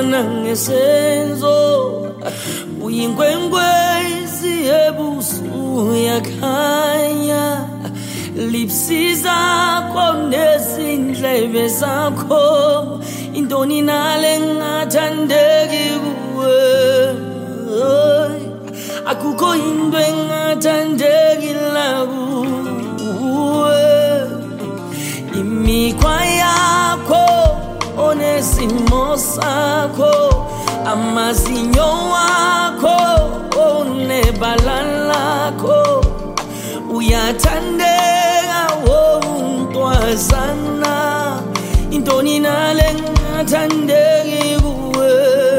nangesenzo uyinkwenkwezi ebusuku yakhanya lipsi zakho nezindlebe zakho intoni nale ngathandeki kuwe akukho into engathandeki la kuwe imikhwa yakho onesimo sakho amazinyo wakho onebala lakho uyathandeka wontwazana intoni nale ngathandeki kuwe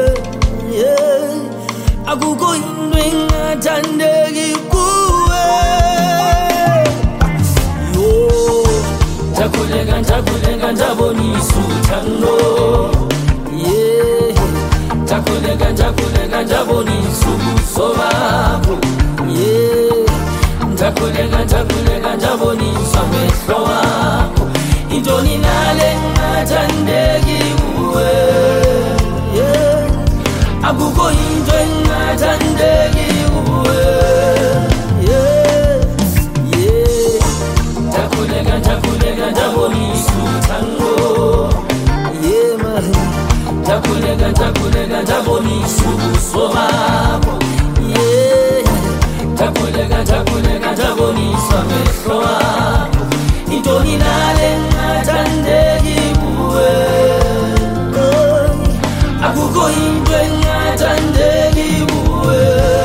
akukho into engathandeki kuwe Takulega ndabonisa uthando Takulega ndabonisa ubuso bakho Takulega ndabonisa amehlo wakho intoni nale ngathandeki kuwe akukho into engathandeki kuwe Takulega ndabonisa uthando Takulega ndabonisa ubuso bakho Takulega ndabonisa amehlo wakho intoni nale ngathandeki kuwe akukho into engathandeki kuwe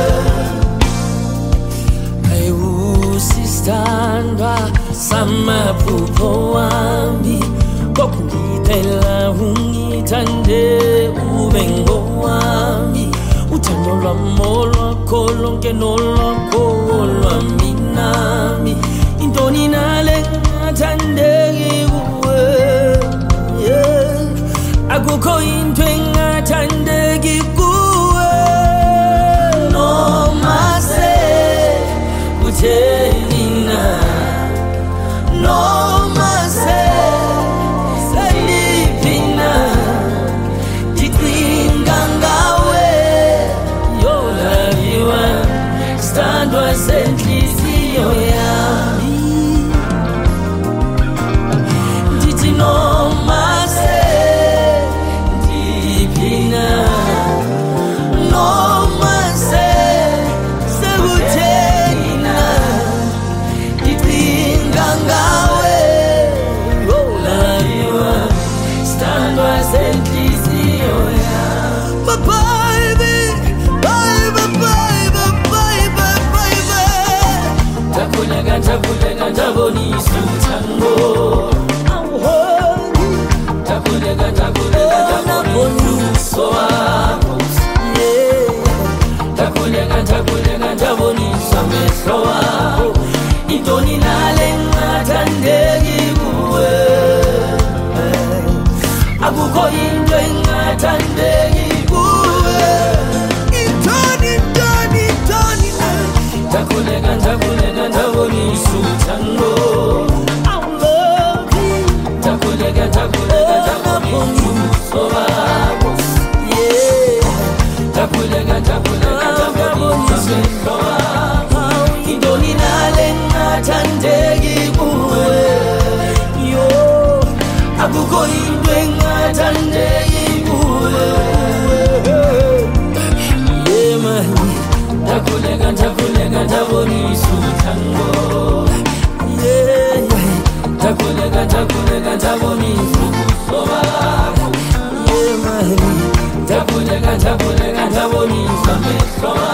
ayusistandwa samaphupho wami kokungithela ungithande ube ngowami uthando lwami lwakho lonke nolwakho lwami nami intoni nale ngathandeki kuwe akukho into engathandeki kuwe noma sekutheni na noma seliphi na ndicinga ngawe yolaviwa standwa senhliziyo yami ndithi noma seliphi na noma sekutheni na ndicinga ngawe yolaviwa standwa senhliziyo yami baby Takulega ndabonisa uthando Takulega ndabonisa ubuso bakho Takulega ndabonisa amehlo wakho intoni nale ngathandeki kuwe akukho into engathandeki kuwe intoni Takulega ndabonisa uthando Takulega ndabonisa ubuso bakho Takulega ndabonisa amehlo wakho intoni nale ngathandeki kuwe akukho into engathandeki kuwe Takulega ndabonisa uthando Takulega ndabonisa ubuso bakho Takulega ndabonisa amehlo wakho